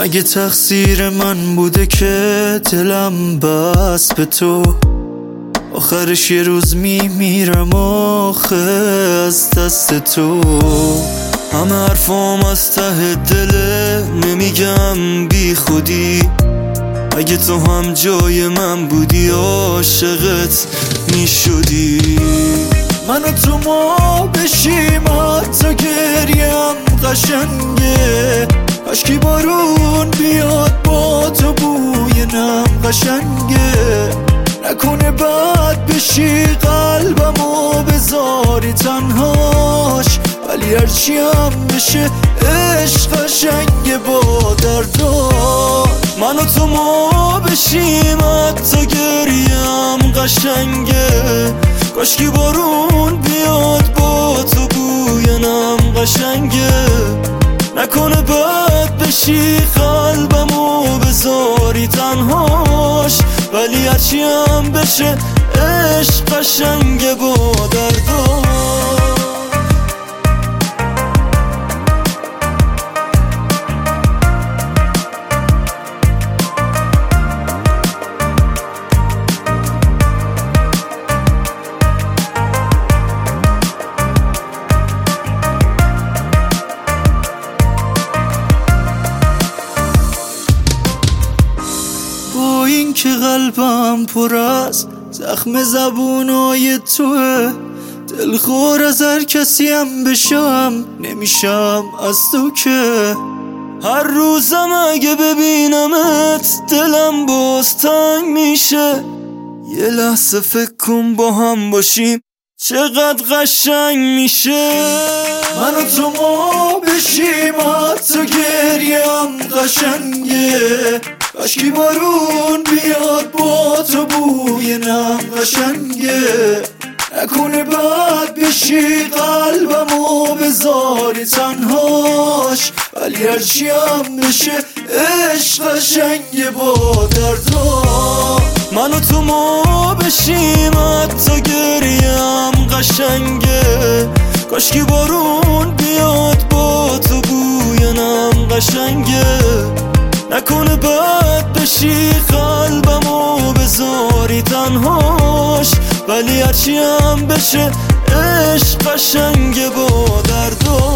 مگه تقصیر من بوده که دلم بس به تو؟ آخرش یه روز میمیرم آخه از دست تو. همه حرفام از ته دله نمیگم بی خودی. اگه تو هم جای من بودی عاشقت میشدی. من و تو ما بشیم حتی گریم قشنگه. کاشکی بارون بیاد با تو بوی نم قشنگه. نکنه بد بشی قلبمو بذاری تنهاش. ولی هرچی هم بشه عشق قشنگه با درداش. من و تو ما بشیم حتی گریم قشنگه. کاشکی بارون بیاد با تو بوی نم قشنگه. نکنه بد بشی قلبمو بذاری تنهاش. ولی هرچی هم بشه عشق قشنگه با درداش. با این که قلبم پر از زخم زبونای توه. دلخور از هر کسی هم بشم نمیشم از تو که. هر روزم اگه ببینمت دلم باز تنگ میشه. یه لحظه فکر کن با هم باشیم چقدر قشنگ میشه. من و تو ما بشیم حتی گریم قشنگه. کاشکی بارون بیاد با تو بوی نم قشنگه. نکنه بد بشی قلبمو بذاری تنهاش. ولی هرچی هم بشه عشق قشنگه با درداش. من و تو ما بشیم حتی گریم قشنگه. کاشکی بارون بیاد با تو بوی نم قشنگه. نکنه بد بشی قلبمو بذاری تنهاش. ولی هرچی هم بشه عشق قشنگه با درداش.